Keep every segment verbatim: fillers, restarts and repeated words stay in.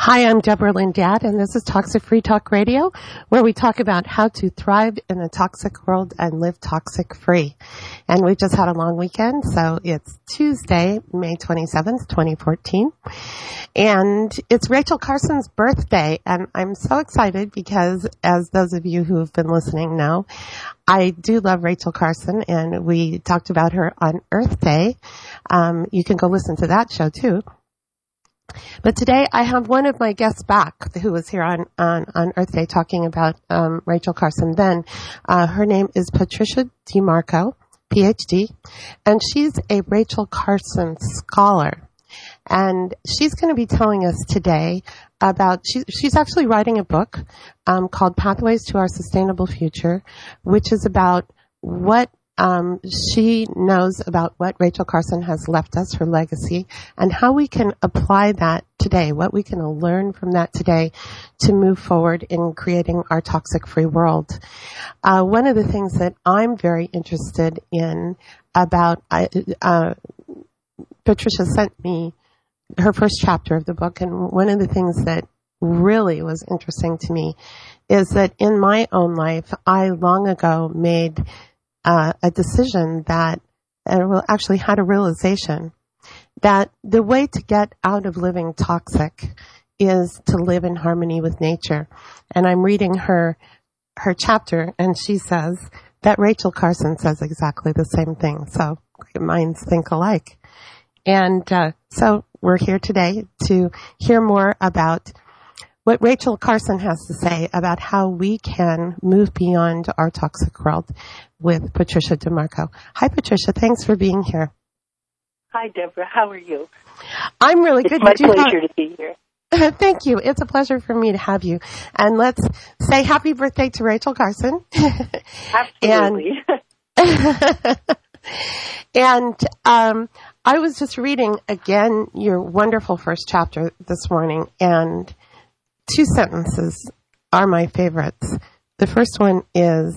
Hi, I'm Deborah Lynn Gadd, and this is Toxic Free Talk Radio, where we talk about how to thrive in a toxic world and live toxic free. And we just had a long weekend, so it's Tuesday, May twenty-seventh, twenty fourteen. And it's Rachel Carson's birthday, and I'm so excited because, as those of you who have been listening know, I do love Rachel Carson, and we talked about her on Earth Day. Um, you can go listen to that show, too. But today I have one of my guests back who was here on, on, on Earth Day talking about um, Rachel Carson then. Uh, her name is Patricia DeMarco, P H D, and she's a Rachel Carson scholar. And she's going to be telling us today about, she, she's actually writing a book um, called Pathways to Our Sustainable Future, which is about what Um, she knows about what Rachel Carson has left us, her legacy, and how we can apply that today, what we can learn from that today to move forward in creating our toxic-free world. Uh, one of the things that I'm very interested in about, uh, Patricia sent me her first chapter of the book, and one of the things that really was interesting to me is that in my own life, I long ago made Uh, a decision that uh, actually had a realization that the way to get out of living toxic is to live in harmony with nature. And I'm reading her her chapter, and she says that Rachel Carson says exactly the same thing. So great minds think alike. And uh, so we're here today to hear more about what Rachel Carson has to say about how we can move beyond our toxic world with Patricia DeMarco. Hi, Patricia. Thanks for being here. Hi, Deborah. How are you? I'm really good. It's my Did pleasure have... to be here. Thank you. It's a pleasure for me to have you. And let's say happy birthday to Rachel Carson. Absolutely. and and um, I was just reading again your wonderful first chapter this morning, and two sentences are my favorites. The first one is,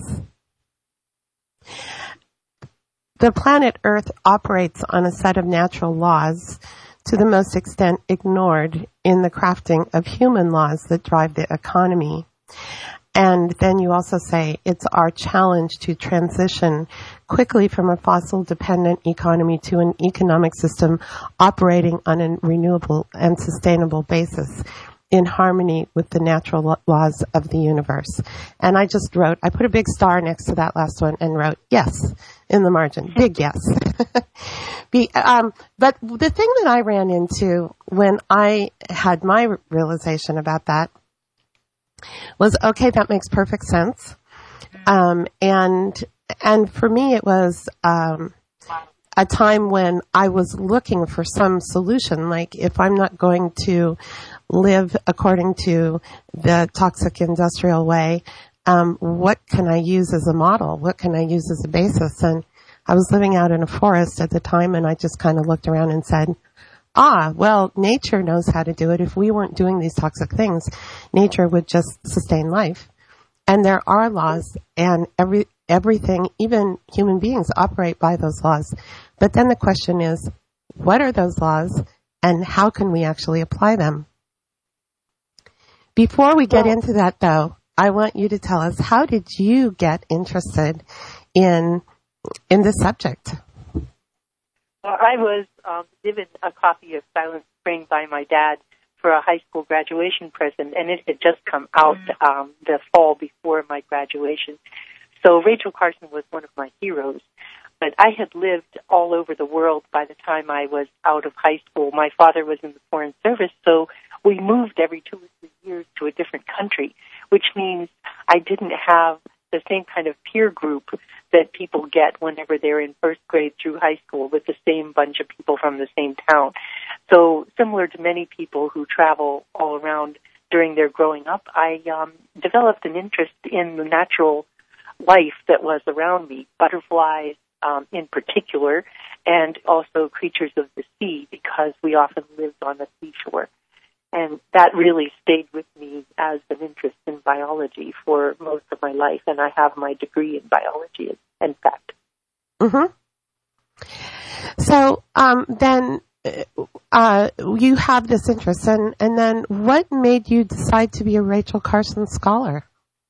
the planet Earth operates on a set of natural laws to the most extent ignored in the crafting of human laws that drive the economy. And then you also say it's our challenge to transition quickly from a fossil-dependent economy to an economic system operating on a renewable and sustainable basis, in harmony with the natural laws of the universe. And I just wrote, I put a big star next to that last one and wrote, yes, in the margin. Big yes. Be, um, but the thing that I ran into when I had my realization about that was, okay, that makes perfect sense. Um, and, and for me, it was, um, a time when I was looking for some solution, like if I'm not going to live according to the toxic industrial way, um, what can I use as a model? What can I use as a basis? And I was living out in a forest at the time, and I just kind of looked around and said, ah, well, nature knows how to do it. If we weren't doing these toxic things, nature would just sustain life. And there are laws, and every everything, even human beings, operate by those laws. But then the question is, what are those laws, and how can we actually apply them? Before we get into that, though, I want you to tell us, how did you get interested in in this subject? Well, I was um, given a copy of Silent Spring by my dad for a high school graduation present, and it had just come out um, the fall before my graduation. So Rachel Carson was one of my heroes. But I had lived all over the world by the time I was out of high school. My father was in the Foreign Service, so we moved every two or three years to a different country, which means I didn't have the same kind of peer group that people get whenever they're in first grade through high school with the same bunch of people from the same town. So similar to many people who travel all around during their growing up, I um, developed an interest in the natural life that was around me, butterflies um, in particular, and also creatures of the sea, because we often lived on the seashore. And that really stayed with me as an interest in biology for most of my life, and I have my degree in biology, in fact. Mm-hmm. So um, then uh, you have this interest, and, and then what made you decide to be a Rachel Carson scholar?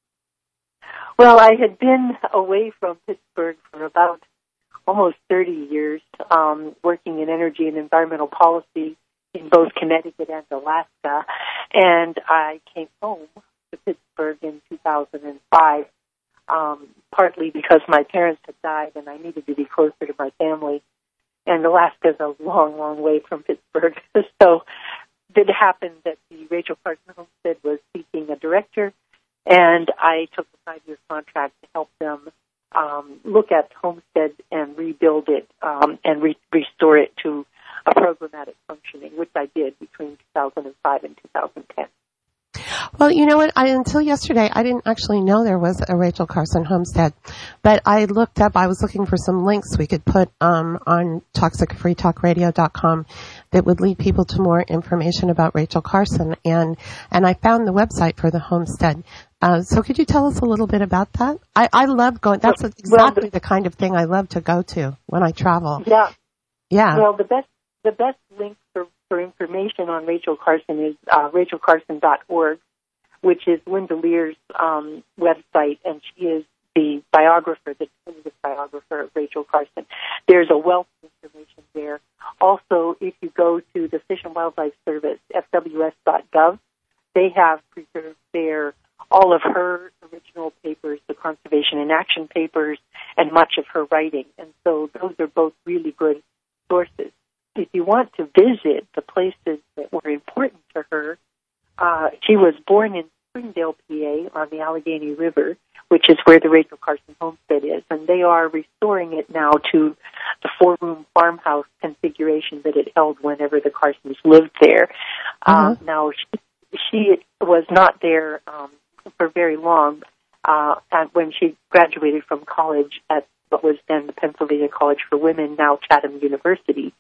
Well, I had been away from Pittsburgh for about almost thirty years, um, working in energy and environmental policy in both Connecticut and Alaska, and I came home to Pittsburgh in two thousand five, um, partly because my parents had died and I needed to be closer to my family, and Alaska's a long, long way from Pittsburgh, so it happened that the Rachel Carson Homestead was seeking a director, and I took a five-year contract to help them um, look at Homestead and rebuild it um, and re- restore it to a programmatic functioning, which I did between two thousand five and two thousand ten. Well, you know what? I, until yesterday, I didn't actually know there was a Rachel Carson Homestead, but I looked up. I was looking for some links we could put um, on toxic free talk radio dot com that would lead people to more information about Rachel Carson, and and I found the website for the homestead. Uh, so, could you tell us a little bit about that? I, I love going. That's exactly well, the, the kind of thing I love to go to when I travel. Yeah, yeah. Well, the best the best link for, for information on Rachel Carson is uh, rachel carson dot org, which is Linda Lear's um, website, and she is the biographer, the definitive biographer of Rachel Carson. There's a wealth of information there. Also, if you go to the Fish and Wildlife Service, f w s dot gov, they have preserved there all of her original papers, the Conservation in Action papers, and much of her writing. And so those are both really good sources. If you want to visit the places that were important to her, uh, she was born in Springdale, P A, on the Allegheny River, which is where the Rachel Carson Homestead is, and they are restoring it now to the four-room farmhouse configuration that it held whenever the Carsons lived there. Uh-huh. Um, now, she, she was not there um, for very long. Uh, and when she graduated from college at what was then the Pennsylvania College for Women, now Chatham University,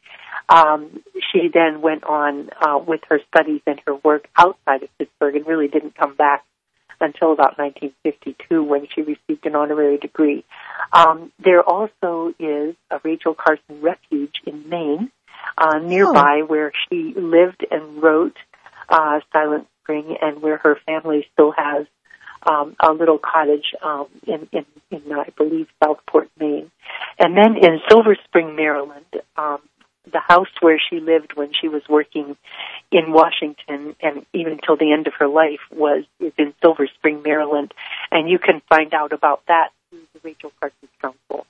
um, she then went on uh, with her studies and her work outside of Pittsburgh and really didn't come back until about nineteen fifty-two when she received an honorary degree. Um, there also is a Rachel Carson Refuge in Maine, uh, nearby, oh. where she lived and wrote uh, Silent Spring, and where her family still has um, a little cottage um, in, in, in, I believe, Southport, Maine. And then in Silver Spring, Maryland, um, the house where she lived when she was working in Washington and even till the end of her life was is in Silver Spring, Maryland, and you can find out about that through the Rachel Carson Council.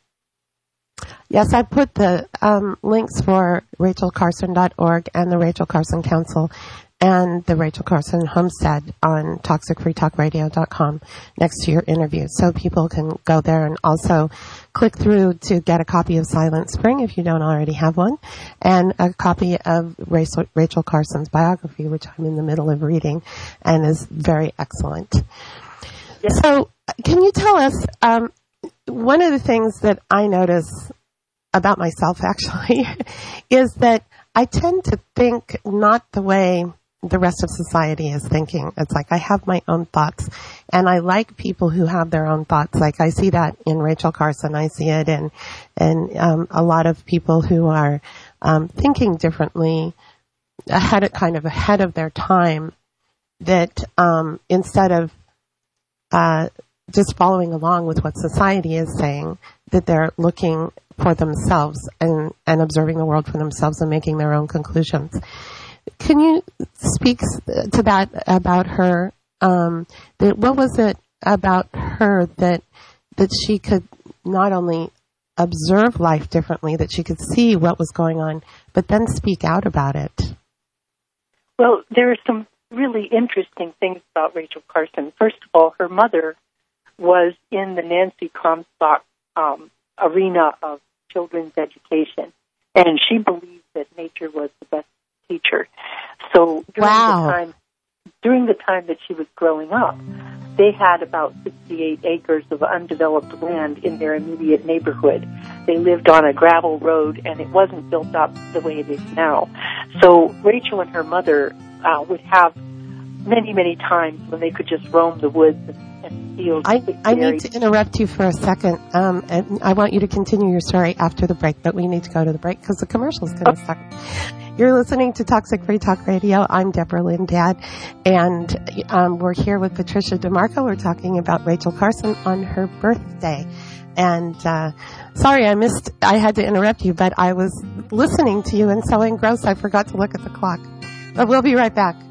Yes, I put the um, links for rachel carson dot org and the Rachel Carson Council and the Rachel Carson Homestead on toxic free talk radio dot com next to your interview, so people can go there and also click through to get a copy of Silent Spring if you don't already have one, and a copy of Rachel, Rachel Carson's biography, which I'm in the middle of reading and is very excellent. Yes. So can you tell us, um, one of the things that I notice about myself actually is that I tend to think not the way the rest of society is thinking. It's like I have my own thoughts, and I like people who have their own thoughts. Like I see that in Rachel Carson. I see it in, in um, a lot of people who are um, thinking differently, ahead of, kind of ahead of their time, that um, instead of uh, just following along with what society is saying, that they're looking for themselves and, and observing the world for themselves and making their own conclusions. Can you speak to that about her? Um, that what was it about her that that she could not only observe life differently, that she could see what was going on, but then speak out about it? Well, there are some really interesting things about Rachel Carson. First of all, her mother was in the Nancy Comstock um, arena of children's education, and she believed that nature was the best teacher. So during wow. the time during the time that she was growing up, they had about sixty-eight acres of undeveloped land in their immediate neighborhood. They lived on a gravel road, and it wasn't built up the way it is now. So Rachel and her mother uh, would have many, many times when they could just roam the woods and, and fields. I, I need to interrupt you for a second. Um, and I want you to continue your story after the break, but we need to go to the break because the commercial is going to start. You're You're listening to Toxic Free Talk Radio. I'm Deborah Lynn Dad, and um, we're here with Patricia DeMarco. We're talking about Rachel Carson on her birthday. And uh, sorry, I missed, I had to interrupt you, but I was listening to you and so engrossed I forgot to look at the clock. But we'll be right back.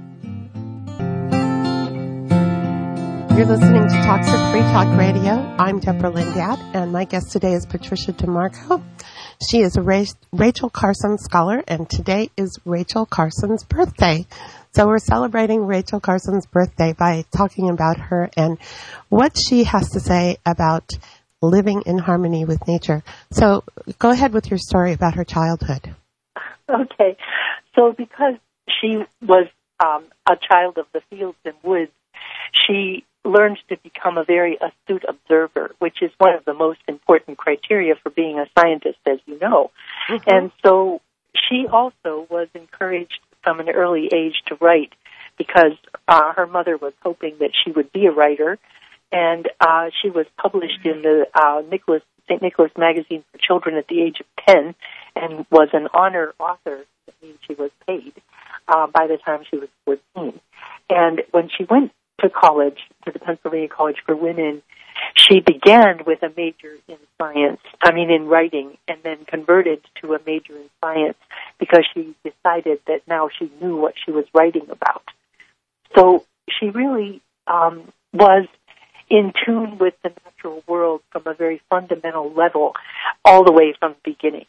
You're listening to Toxic Free Talk Radio. I'm Deborah Lynn Dad, and my guest today is Patricia DeMarco. She is a Ra- Rachel Carson scholar, and today is Rachel Carson's birthday. So we're celebrating Rachel Carson's birthday by talking about her and what she has to say about living in harmony with nature. So go ahead with your story about her childhood. Okay. So because she was um, a child of the fields and woods, she learned to become a very astute observer, which is one of the most important criteria for being a scientist, as you know. Mm-hmm. And so she also was encouraged from an early age to write because uh, her mother was hoping that she would be a writer. And uh, she was published in the uh, Nicholas Saint Nicholas Magazine for Children at the age of ten and was an honor author. That means she was paid uh, by the time she was fourteen. And when she went to college, to the Pennsylvania College for Women, she began with a major in science, I mean in writing, and then converted to a major in science because she decided that now she knew what she was writing about. So she really um, was in tune with the natural world from a very fundamental level all the way from the beginning.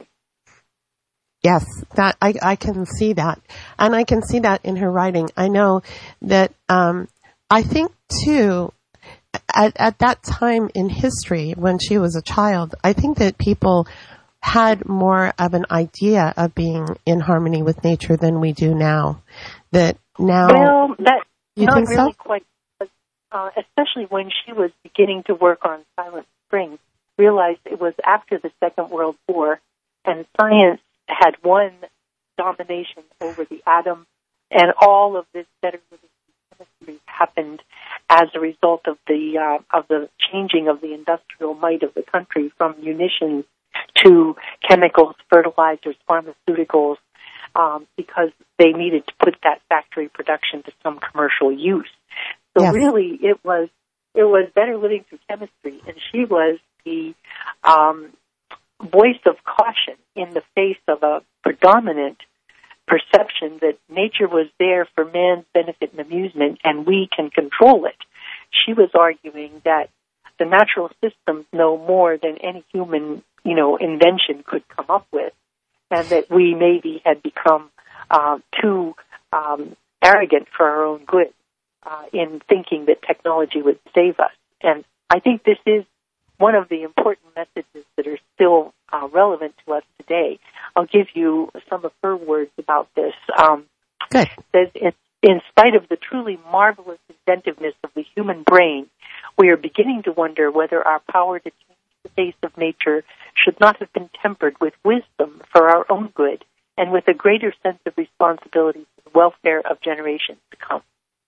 Yes, that I, I can see that. And I can see that in her writing. I know that um, I think, too, at, at that time in history, when she was a child, I think that people had more of an idea of being in harmony with nature than we do now. That now, well, that you not think really so? Quite, uh, especially when she was beginning to work on Silent Spring, realized it was after the Second World War, and science had won domination over the atom, and all of this better living chemistry happened as a result of the uh, of the changing of the industrial might of the country from munitions to chemicals, fertilizers, pharmaceuticals, um, because they needed to put that factory production to some commercial use. So yes. really, it was it was better living through chemistry, and she was the um, voice of caution in the face of a predominant perception that nature was there for man's benefit and amusement, and we can control it. She was arguing that the natural systems know more than any human, you know, invention could come up with, and that we maybe had become uh, too um, arrogant for our own good uh, in thinking that technology would save us. And I think this is one of the important messages that are still uh, relevant to us today. I'll give you some of her words about this. Um, Good. Says, in, in spite of the truly marvelous inventiveness of the human brain, we are beginning to wonder whether our power to change the face of nature should not have been tempered with wisdom for our own good and with a greater sense of responsibility for the welfare of generations to come.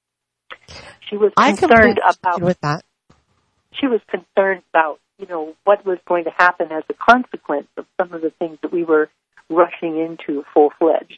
She was I concerned about with that. She was concerned about, you know, what was going to happen as a consequence of some of the things that we were rushing into full-fledged.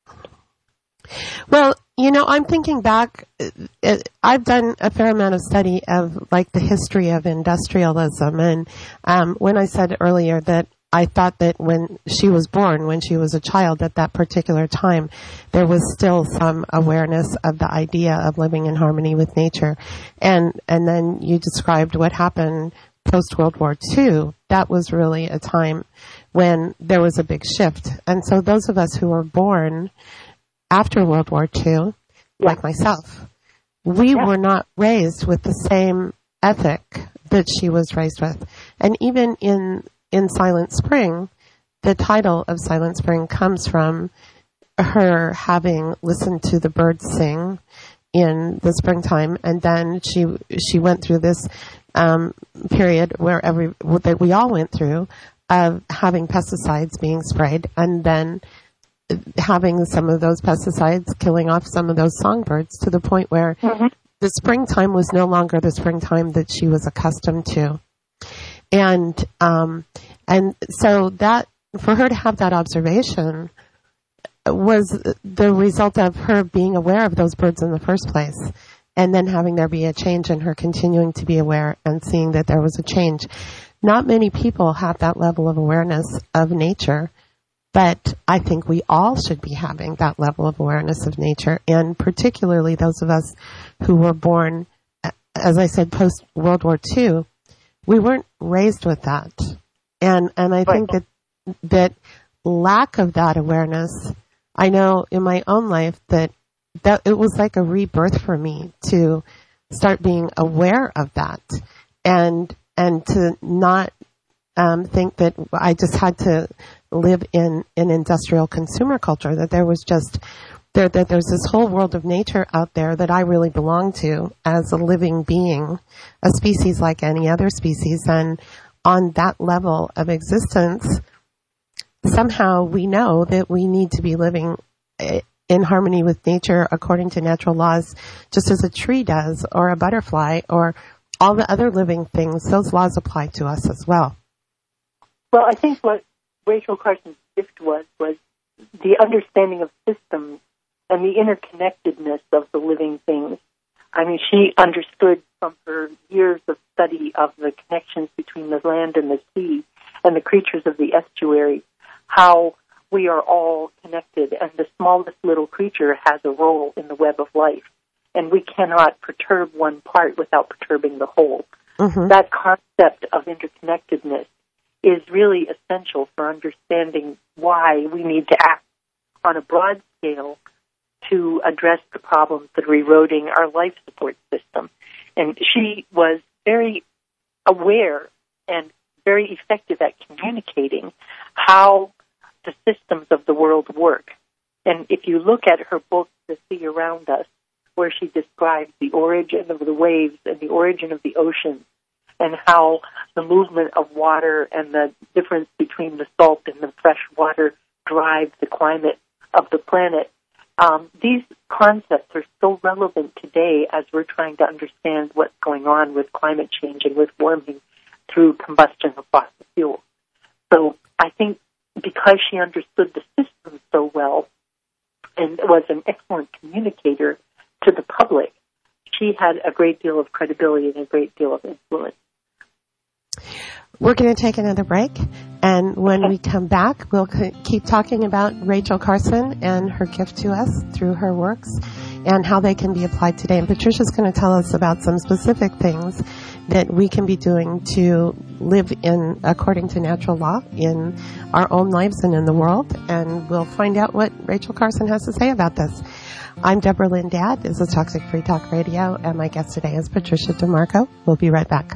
Well, you know, I'm thinking back, I've done a fair amount of study of, like, the history of industrialism, and um, when I said earlier that I thought that when she was born, when she was a child at that particular time, there was still some awareness of the idea of living in harmony with nature. And and then you described what happened post-World War Two. That was really a time when there was a big shift. And so those of us who were born after World War Two, yeah. like myself, we yeah. were not raised with the same ethic that she was raised with. And even in In Silent Spring, the title of Silent Spring comes from her having listened to the birds sing in the springtime, and then she she went through this um, period where every that we all went through of having pesticides being sprayed, and then having some of those pesticides killing off some of those songbirds to the point where mm-hmm. the springtime was no longer the springtime that she was accustomed to. And, um, and so that, for her to have that observation, was the result of her being aware of those birds in the first place, and then having there be a change in her continuing to be aware and seeing that there was a change. Not many people have that level of awareness of nature, but I think we all should be having that level of awareness of nature, and particularly those of us who were born, as I said, post-World War Two. We weren't raised with that. And and I think that that lack of that awareness, I know in my own life that, that it was like a rebirth for me to start being aware of that, and and to not um, think that I just had to live in an industrial consumer culture, that there was just there that there's this whole world of nature out there that I really belong to as a living being, a species like any other species, and on that level of existence, somehow we know that we need to be living in harmony with nature according to natural laws, just as a tree does, or a butterfly, or all the other living things. Those laws apply to us as well. Well, I think what Rachel Carson's gift was, was the understanding of systems and the interconnectedness of the living things. I mean, she understood from her years of study of the connections between the land and the sea and the creatures of the estuary, how we are all connected, and the smallest little creature has a role in the web of life, and we cannot perturb one part without perturbing the whole. Mm-hmm. That concept of interconnectedness is really essential for understanding why we need to act on a broad scale to address the problems that are eroding our life support system. And she was very aware and very effective at communicating how the systems of the world work. And if you look at her book, The Sea Around Us, where she describes the origin of the waves and the origin of the oceans, and how the movement of water and the difference between the salt and the fresh water drive the climate of the planet, um, these concepts are so relevant today as we're trying to understand what's going on with climate change and with warming through combustion of fossil fuels. So I think because she understood the system so well and was an excellent communicator to the public, she had a great deal of credibility and a great deal of influence. We're going to take another break, and when we come back, we'll keep talking about Rachel Carson and her gift to us through her works and how they can be applied today. And Patricia's going to tell us about some specific things that we can be doing to live in according to natural law in our own lives and in the world, and we'll find out what Rachel Carson has to say about this. I'm Deborah Lynn Dad. This is Toxic Free Talk Radio, and my guest today is Patricia DeMarco. We'll be right back.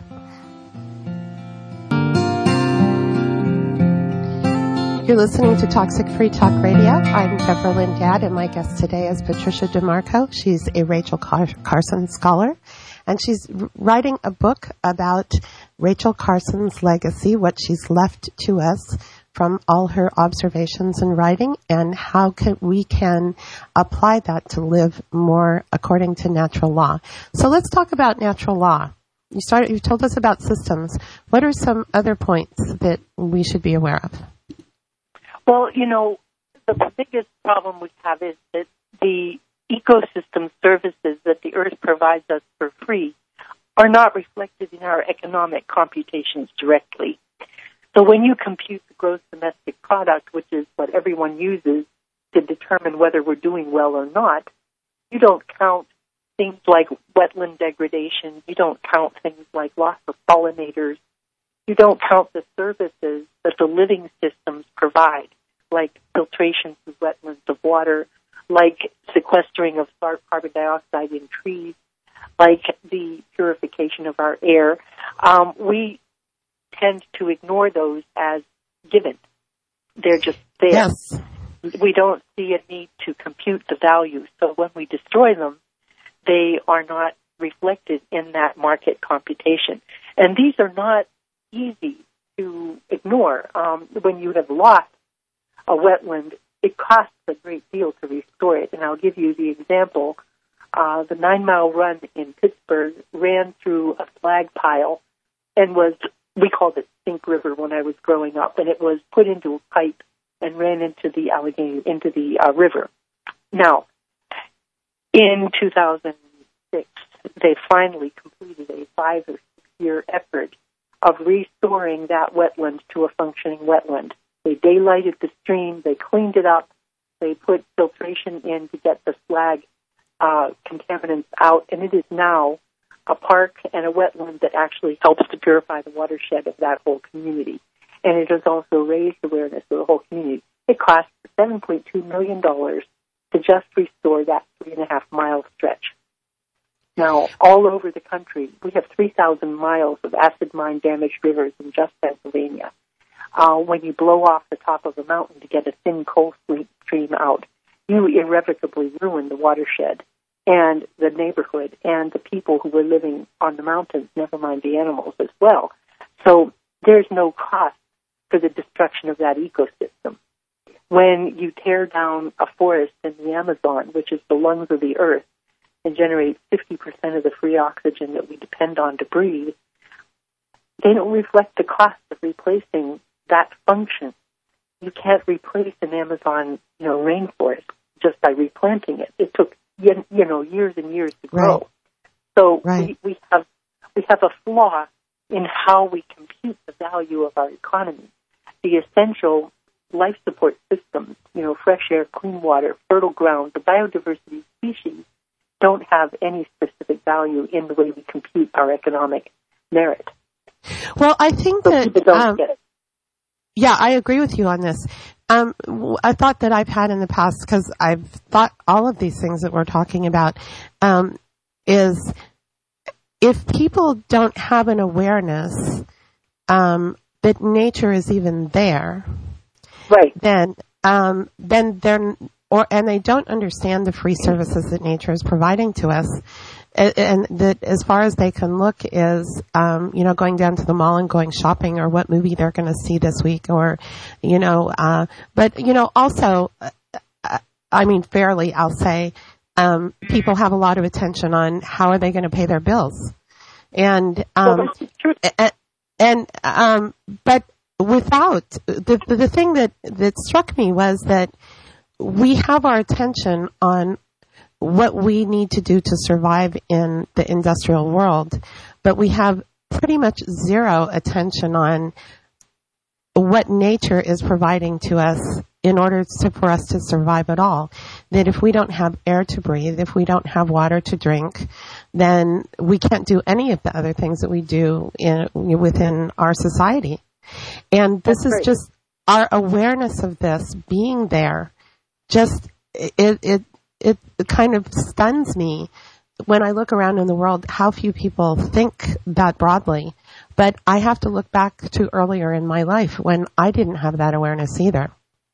You're listening to Toxic Free Talk Radio. I'm Deborah Lynn Dad, and my guest today is Patricia DeMarco. She's a Rachel Car- Carson scholar, and she's writing a book about Rachel Carson's legacy, what she's left to us from all her observations and writing, and how can we can apply that to live more according to natural law. So let's talk about natural law. You started. You told us about systems. What are some other points that we should be aware of? Well, you know, the biggest problem we have is that the ecosystem services that the Earth provides us for free are not reflected in our economic computations directly. So when you compute the gross domestic product, which is what everyone uses to determine whether we're doing well or not, you don't count things like wetland degradation. You don't count things like loss of pollinators. You don't count the services that the living systems provide, like filtration through wetlands of water, like sequestering of carbon dioxide in trees, like the purification of our air. Um, we tend to ignore those as given. They're just there. Yes. We don't see a need to compute the value. So when we destroy them, they are not reflected in that market computation. And these are not easy to ignore. Um, when you have lost a wetland, it costs a great deal to restore it. And I'll give you the example. Uh, the Nine Mile Run in Pittsburgh ran through a flag pile and was, we called it Sink River when I was growing up, and it was put into a pipe and ran into the Allegheny, into the uh, river. Now, in two thousand six, they finally completed a five or six year effort of restoring that wetland to a functioning wetland. They daylighted the stream, they cleaned it up, they put filtration in to get the slag uh, contaminants out, and it is now a park and a wetland that actually helps to purify the watershed of that whole community. And it has also raised awareness of the whole community. It cost seven point two million dollars to just restore that three and a half mile stretch. Now, all over the country, we have three thousand miles of acid mine damaged rivers in just Pennsylvania. Uh, when you blow off the top of a mountain to get a thin coal stream out, you irrevocably ruin the watershed and the neighborhood and the people who were living on the mountains, never mind the animals as well. So there's no cost for the destruction of that ecosystem. When you tear down a forest in the Amazon, which is the lungs of the earth, and generate fifty percent of the free oxygen that we depend on to breathe, they don't reflect the cost of replacing that function. You can't replace an Amazon, you know, rainforest just by replanting it. It took, you know, years and years to grow. Right. So right. we, we have we have a flaw in how we compute the value of our economy. The essential life support systems, you know, fresh air, clean water, fertile ground, the biodiversity species, don't have any specific value in the way we compute our economic merit. Well, I think so that, people don't um, get it. yeah, I agree with you on this. Um, a thought that I've had in the past, because I've thought all of these things that we're talking about, um, is if people don't have an awareness um, that nature is even there, right? Then, um, then they're or and they don't understand the free services that nature is providing to us, and, and that as far as they can look is, um, you know, going down to the mall and going shopping, or what movie they're going to see this week, or, you know, uh, but you know, also, uh, I mean, fairly, I'll say, um, people have a lot of attention on how are they going to pay their bills, and um, and, and um, but without the the thing that that struck me was that we have our attention on what we need to do to survive in the industrial world, but we have pretty much zero attention on what nature is providing to us in order to, for us to survive at all. That if we don't have air to breathe, if we don't have water to drink, then we can't do any of the other things that we do in, within our society. And this That's is great. just our awareness of this being there. Just it it it kind of stuns me when I look around in the world how few people think that broadly. But I have to look back to earlier in my life when I didn't have that awareness either.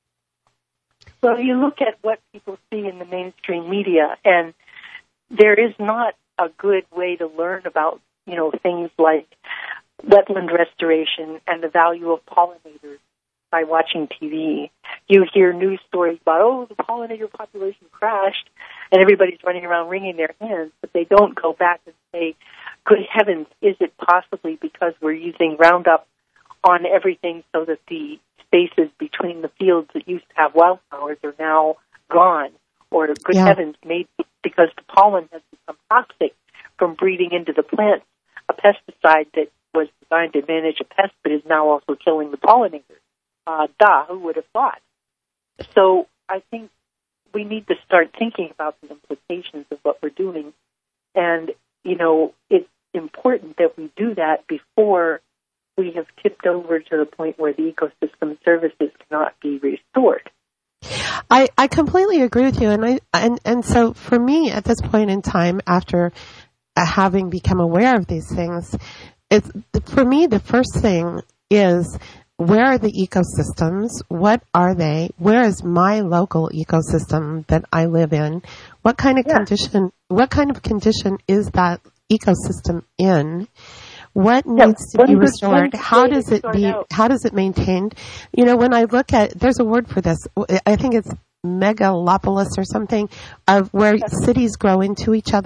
Well, you look at what people see in the mainstream media, and there is not a good way to learn about, you know, things like wetland restoration and the value of pollinators by watching T V. You hear news stories about, oh, the pollinator population crashed, and everybody's running around wringing their hands, but they don't go back and say, good heavens, is it possibly because we're using Roundup on everything so that the spaces between the fields that used to have wildflowers are now gone? Or, good yeah. heavens, maybe because the pollen has become toxic from breeding into the plants, a pesticide that was designed to manage a pest but is now also killing the pollinators. Uh, duh, who would have thought? So I think we need to start thinking about the implications of what we're doing. And, you know, it's important that we do that before we have tipped over to the point where the ecosystem services cannot be restored. I, I completely agree with you. And I, and, and so for me at this point in time, after uh, having become aware of these things, it's, for me, the first thing is, where are the ecosystems? What are they? Where is my local ecosystem that I live in? What kind of yeah. condition, what kind of condition is that ecosystem in? What yeah. needs to be restored? How does it be, out. how does it maintained? You know, when I look at, there's a word for this. I think it's megalopolis or something, of where yeah. cities grow into each other.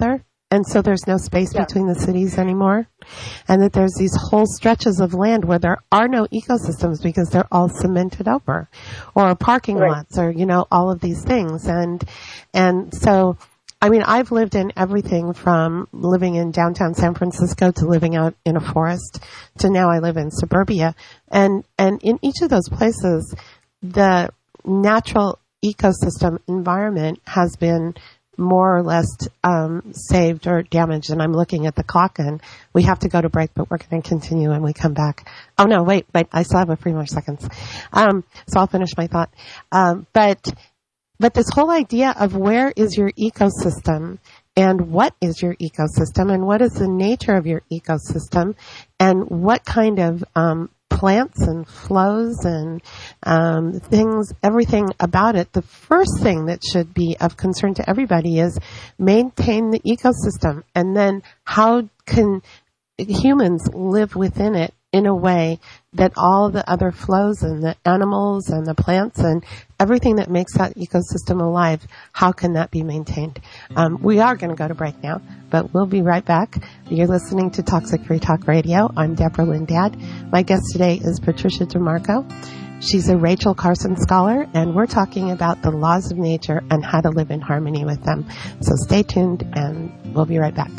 And so there's no space Yeah. between the cities anymore. And that there's these whole stretches of land where there are no ecosystems because they're all cemented over, or parking Right. lots, or, you know, all of these things. And, and so, I mean, I've lived in everything from living in downtown San Francisco to living out in a forest to now I live in suburbia. And, and in each of those places, the natural ecosystem environment has been more or less um, saved or damaged. And I'm looking at the clock, and we have to go to break, but we're going to continue when we come back. Oh, no, wait, wait, I still have a few more seconds. Um, so I'll finish my thought. Um, but but this whole idea of where is your ecosystem and what is your ecosystem and what is the nature of your ecosystem and what kind of um, plants and flows and um, things, everything about it, the first thing that should be of concern to everybody is maintain the ecosystem. And then how can humans live within it in a way that all the other flows and the animals and the plants and everything that makes that ecosystem alive, how can that be maintained? Um, we are going to go to break now, but we'll be right back. You're listening to Toxic Free Talk Radio. I'm Deborah Lindad. My guest today is Patricia DeMarco. She's a Rachel Carson scholar, and we're talking about the laws of nature and how to live in harmony with them. So stay tuned, and we'll be right back.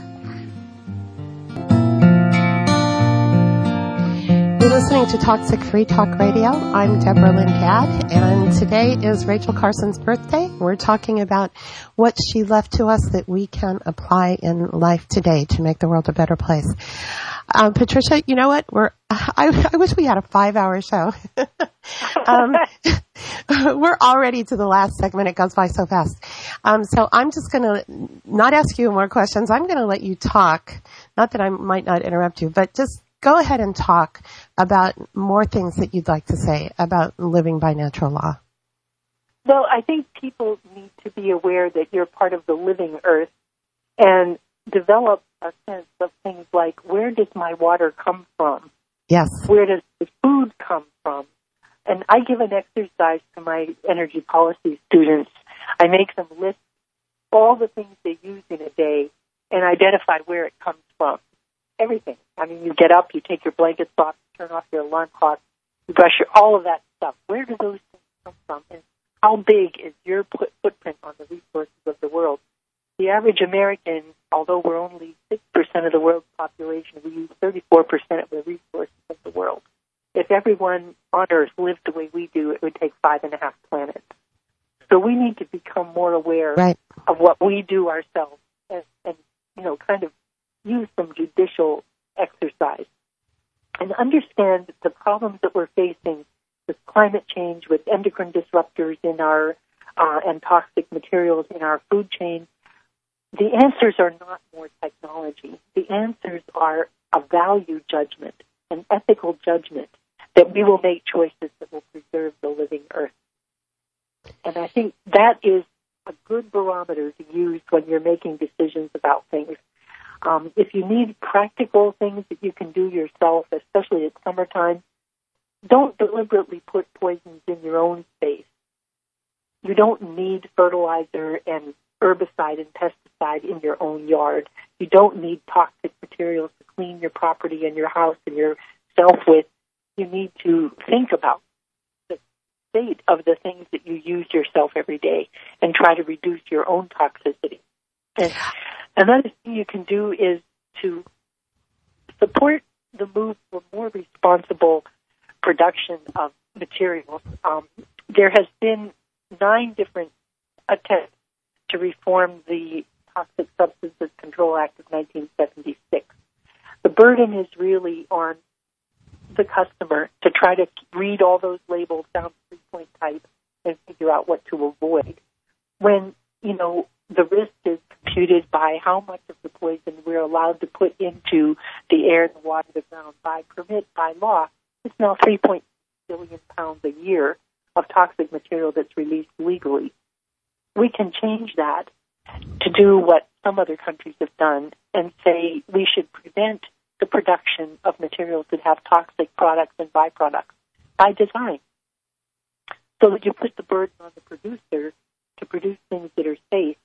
You're listening to Toxic Free Talk Radio. I'm Deborah Lindad, and today is Rachel Carson's birthday. We're talking about what she left to us that we can apply in life today to make the world a better place. Um, Patricia, you know what? We're I, I wish we had a five-hour show. um, we're already to the last segment. It goes by so fast. Um, so I'm just going to not ask you more questions. I'm going to let you talk. Not that I might not interrupt you, but just go ahead and talk about more things that you'd like to say about living by natural law. Well, I think people need to be aware that you're part of the living earth and develop a sense of things like, where does my water come from? Yes. Where does the food come from? And I give an exercise to my energy policy students. I make them list all the things they use in a day and identify where it comes from. Everything. I mean, you get up, you take your blankets off, you turn off your alarm clock, you brush your, all of that stuff. Where do those things come from? And how big is your put, footprint on the resources of the world? The average American, although we're only six percent of the world's population, we use thirty-four percent of the resources of the world. If everyone on Earth lived the way we do, it would take five and a half planets. So we need to become more aware right. of what we do ourselves and, and, you know, kind of use some judicial exercise and understand the problems that we're facing with climate change, with endocrine disruptors in our uh, and toxic materials in our food chain. The answers are not more technology. The answers are a value judgment, an ethical judgment that we will make choices that will preserve the living earth. And I think that is a good barometer to use when you're making decisions about things. Um, if you need practical things that you can do yourself, especially at summertime, don't deliberately put poisons in your own space. You don't need fertilizer and herbicide and pesticide in your own yard. You don't need toxic materials to clean your property and your house and yourself with. You need to think about the state of the things that you use yourself every day and try to reduce your own toxicity. And another thing you can do is to support the move for more responsible production of materials. Um, there has been nine different attempts to reform the Toxic Substances Control Act of nineteen seventy-six. The burden is really on the customer to try to read all those labels down to three-point type and figure out what to avoid. When, you know, the risk is computed by how much of the poison we're allowed to put into the air, the water, the ground by permit, by law. It's now three point six billion pounds a year of toxic material that's released legally. We can change that to do what some other countries have done and say we should prevent the production of materials that have toxic products and byproducts by design, so that you put the burden on the producer to produce things that are safe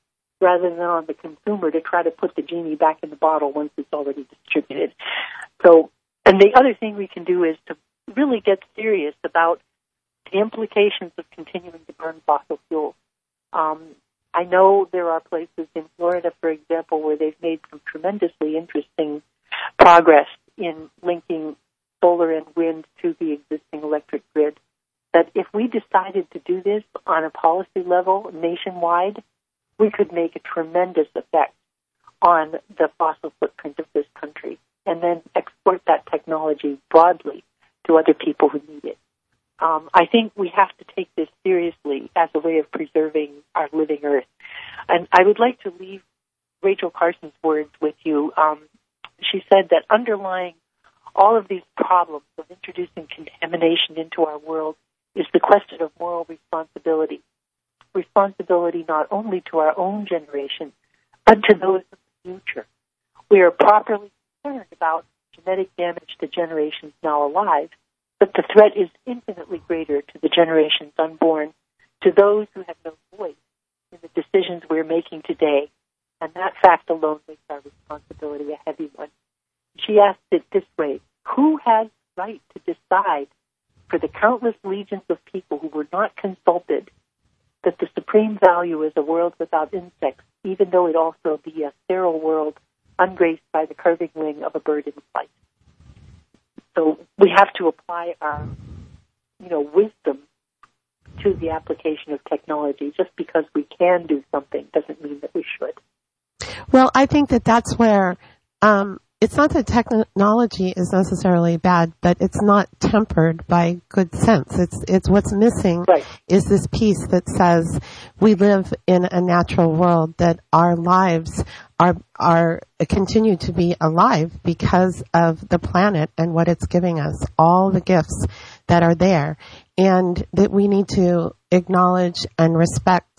rather than on the consumer to try to put the genie back in the bottle once it's already distributed. So, and the other thing we can do is to really get serious about the implications of continuing to burn fossil fuels. Um, I know there are places in Florida, for example, where they've made some tremendously interesting progress in linking solar and wind to the existing electric grid. That if we decided to do this on a policy level nationwide, we could make a tremendous effect on the fossil footprint of this country and then export that technology broadly to other people who need it. Um, I think we have to take this seriously as a way of preserving our living Earth. And I would like to leave Rachel Carson's words with you. Um, she said that underlying all of these problems of introducing contamination into our world is the question of moral responsibility. Responsibility not only to our own generation, but to those of the future. We are properly concerned about genetic damage to generations now alive, but the threat is infinitely greater to the generations unborn, to those who have no voice in the decisions we're making today, and that fact alone makes our responsibility a heavy one. She asked it this way: who has the right to decide for the countless legions of people who were not consulted that the supreme value is a world without insects, even though it also be a sterile world ungraced by the curving wing of a bird in flight? So we have to apply our, you know, wisdom to the application of technology. Just because we can do something doesn't mean that we should. Well, I think that that's where um, it's not that technology is necessarily bad, but it's not tempered by good sense. It's it's what's missing right. is this piece that says we live in a natural world, that our lives are are continue to be alive because of the planet and what it's giving us, all the gifts that are there, and that we need to acknowledge and respect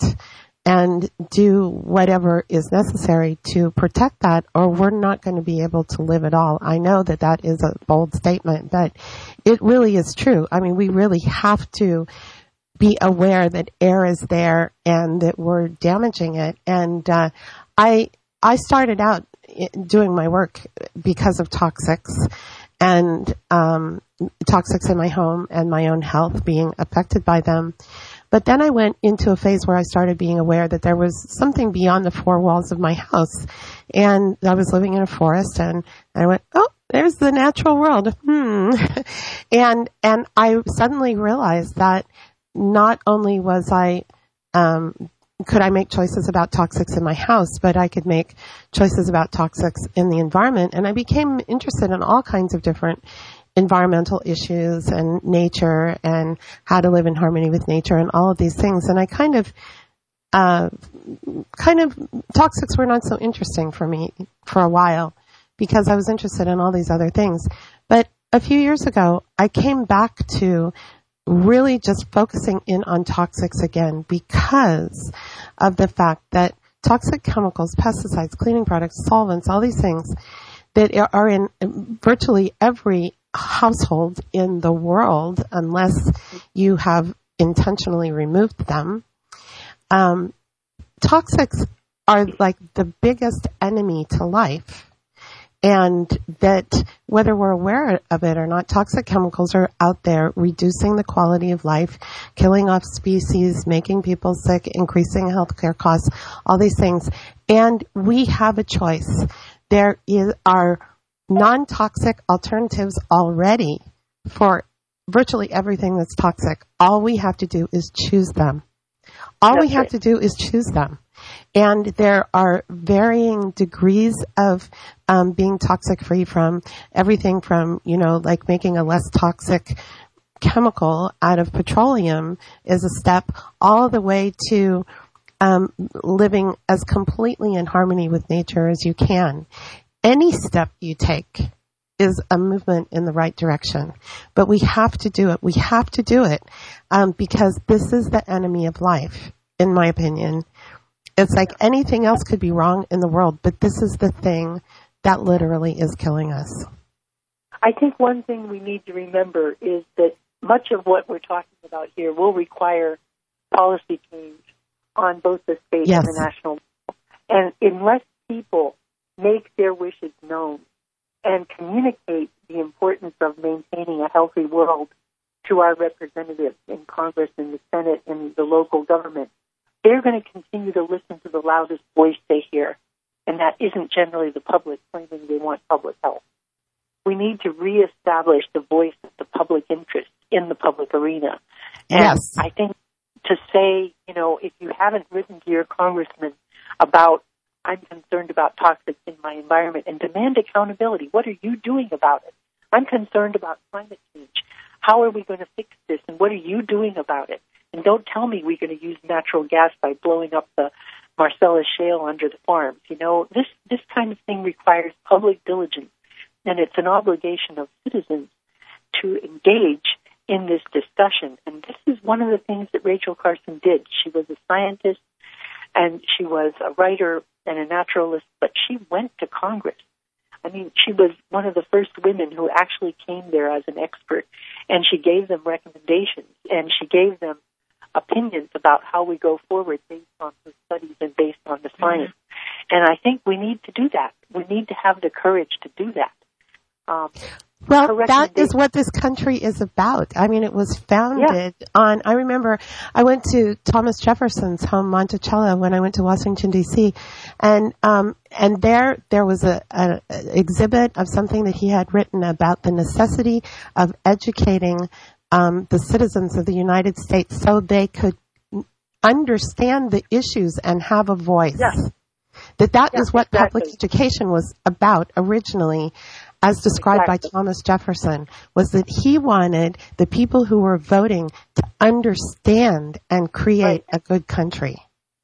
and do whatever is necessary to protect that, or we're not going to be able to live at all. I know that that is a bold statement, but it really is true. I mean, we really have to be aware that air is there and that we're damaging it. And uh, I I started out doing my work because of toxics and um, toxics in my home and my own health being affected by them. But then I went into a phase where I started being aware that there was something beyond the four walls of my house. And I was living in a forest, and I went, oh, there's the natural world. Hmm. and and I suddenly realized that not only was I, um, could I make choices about toxics in my house, but I could make choices about toxics in the environment. And I became interested in all kinds of different environmental issues and nature and how to live in harmony with nature and all of these things. And I kind of, uh, kind of, toxics were not so interesting for me for a while because I was interested in all these other things. But a few years ago, I came back to really just focusing in on toxics again because of the fact that toxic chemicals, pesticides, cleaning products, solvents, all these things that are in virtually every household in the world, unless you have intentionally removed them. Um, toxics are like the biggest enemy to life. And that whether we're aware of it or not, toxic chemicals are out there reducing the quality of life, killing off species, making people sick, increasing healthcare costs, all these things. And we have a choice. There is, are non-toxic alternatives already for virtually everything that's toxic. All we have to do is choose them. All that's we have right. to do is choose them. And there are varying degrees of um, being toxic-free, from everything from, you know, like making a less toxic chemical out of petroleum is a step, all the way to um, living as completely in harmony with nature as you can. Any step you take is a movement in the right direction. But we have to do it. We have to do it um, because this is the enemy of life, in my opinion. It's like anything else could be wrong in the world, but this is the thing that literally is killing us. I think one thing we need to remember is that much of what we're talking about here will require policy change on both the state yes. and the national level. And unless people make their wishes known and communicate the importance of maintaining a healthy world to our representatives in Congress, in the Senate, in the local government, they're going to continue to listen to the loudest voice they hear. And that isn't generally the public claiming they want public health. We need to reestablish the voice of the public interest in the public arena. And yes. I think to say, you know, if you haven't written to your congressman about, I'm concerned about toxics in my environment, and demand accountability. What are you doing about it? I'm concerned about climate change. How are we going to fix this, and what are you doing about it? And don't tell me we're going to use natural gas by blowing up the Marcellus Shale under the farms. You know, this, this kind of thing requires public diligence, and it's an obligation of citizens to engage in this discussion. And this is one of the things that Rachel Carson did. She was a scientist, and she was a writer and a naturalist, but she went to Congress. I mean, she was one of the first women who actually came there as an expert, and she gave them recommendations, and she gave them opinions about how we go forward based on the studies and based on the science. Mm-hmm. And I think we need to do that. We need to have the courage to do that. Um, well, that is what this country is about. I mean, it was founded yeah. on, I remember I went to Thomas Jefferson's home, Monticello, when I went to Washington, D C, and um, and there there was a, a, a exhibit of something that he had written about the necessity of educating um, the citizens of the United States so they could understand the issues and have a voice. Yeah. That that yeah, is what exactly. public education was about originally, as described exactly. by Thomas Jefferson, was that he wanted the people who were voting to understand and create right. a good country.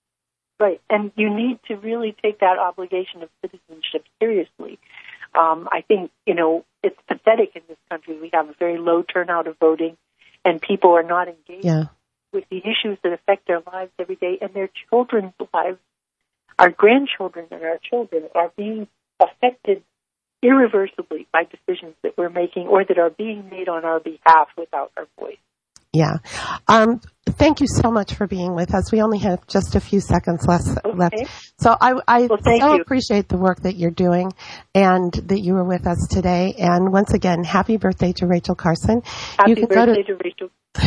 Right, and you need to really take that obligation of citizenship seriously. Um, I think, you know, it's pathetic in this country. We have a very low turnout of voting, and people are not engaged yeah. with the issues that affect their lives every day, and their children's lives. Our grandchildren and our children are being affected irreversibly by decisions that we're making or that are being made on our behalf without our voice. Yeah. Um, thank you so much for being with us. We only have just a few seconds less, okay. left. So I, I well, so you. appreciate the work that you're doing and that you were with us today. And once again, happy birthday to Rachel Carson. Happy you can birthday go to, to Rachel.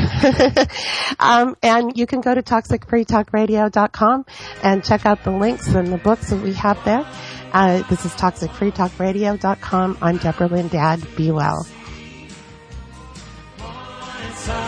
um, and you can go to toxic free talk radio dot com and check out the links and the books that we have there. Uh, this is toxic free talk radio dot com. I'm Deborah Lynn Dad. Be well.